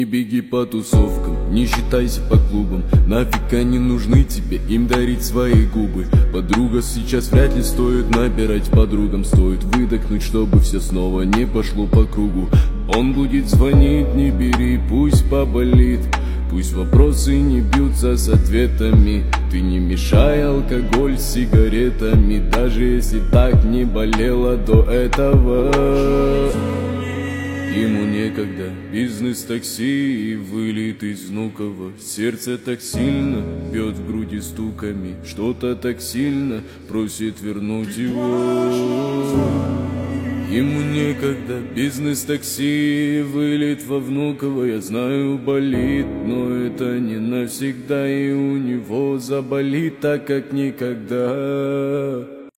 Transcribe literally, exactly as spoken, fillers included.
Не беги по тусовкам, не считайся по клубам. Нафиг они нужны тебе, им дарить свои губы. Подруга, сейчас вряд ли стоит набирать подругам. Стоит выдохнуть, чтобы все снова не пошло по кругу. Он будет звонить, не бери, пусть поболит. Пусть вопросы не бьются с ответами. Ты не мешай алкоголь с сигаретами, даже если так не болело до этого. Ему некогда, бизнес такси и вылет из Внуково. Сердце так сильно бьет в груди стуками, что-то так сильно просит вернуть его. Ему некогда, бизнес такси и вылет во Внуково. Я знаю, болит, но это не навсегда, и у него заболит так, как никогда.